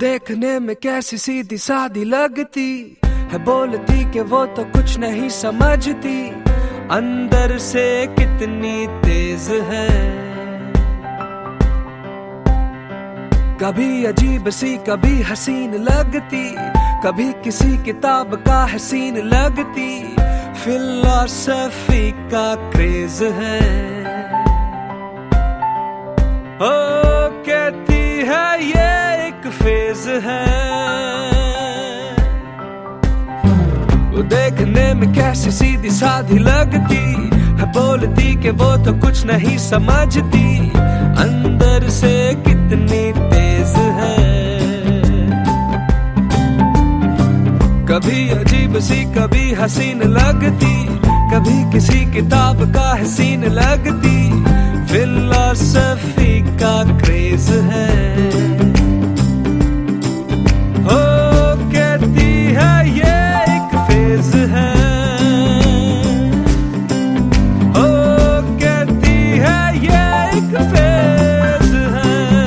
देखने में कैसी सीधी सादी लगती है, बोलती कि वो तो कुछ नहीं समझती, अंदर से कितनी तेज है। कभी अजीब सी कभी हसीन लगती, कभी किसी किताब का हसीन लगती, फिलॉसफी का क्रेज है। ओ कहती है ये एक फेज है। वो देखने में कैसी सीधी साधी लगती है, बोलती कि वो तो कुछ नहीं समझती, अंदर से कितनी तेज है। कभी अजीब सी कभी हसीन लगती, कभी किसी किताब का हसीन लगती, फिलॉसफी का क्रेज है। हो कहती है ये एक फेज है। हो कहती है ये एक फेज है।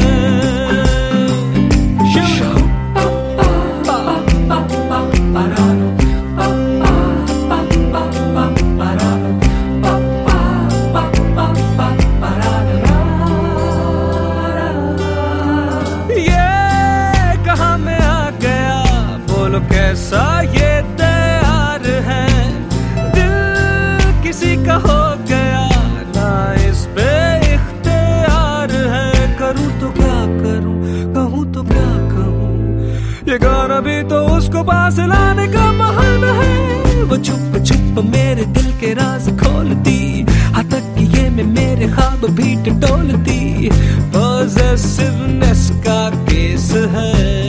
कैसा ये तैयार है, दिल किसी का हो गया ना इस पे इख्तियार है। करूं तो क्या करूं, कहूं तो क्या कहूं, ये गाना भी तो उसको पास लाने का बहाना है। वो छुप छुप मेरे दिल के राज खोलती, हतक ये में मेरे ख्वाब भी टटोलती, पॉजेसिवनेस का केस है।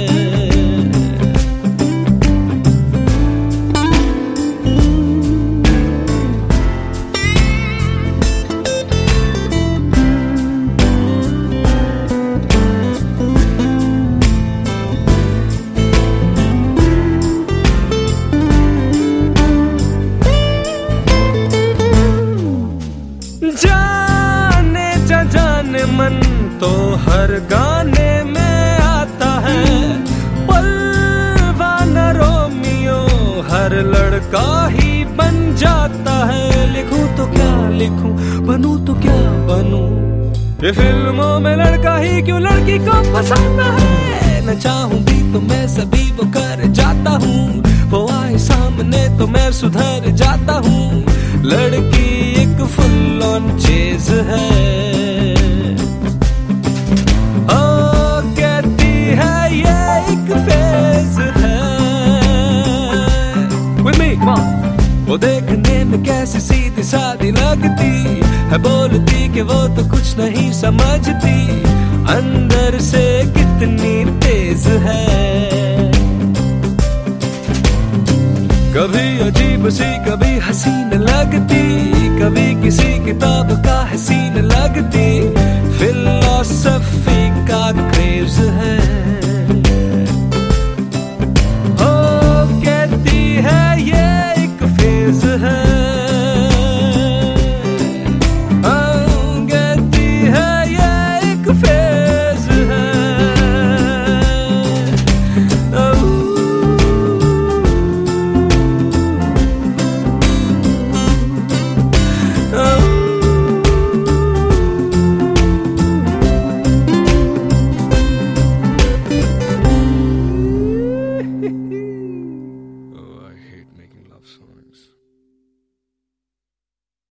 जाने मन तो हर गाने में आता है, पलवाना रोमियो हर लड़का ही बन जाता है। लिखूं तो क्या लिखूं, बनूं तो क्या बनूं, ये फिल्मों में लड़का ही क्यों लड़की को पसंद है। न चाहूं भी तो मैं सभी वो कर जाता हूँ, वो आए सामने तो मैं सुधर जाता हूँ। लड़की एक फुल ऑन चेज है। कहती है ये एक फेज है। With me, come on. वो देखने में कैसी सीधी सादी लगती है, बोलती कि वो तो कुछ नहीं समझती, अंदर से कितनी तेज है। कभी अजीब सी कभी हसीन लगती, कभी किसी किताब का हसीन लगती,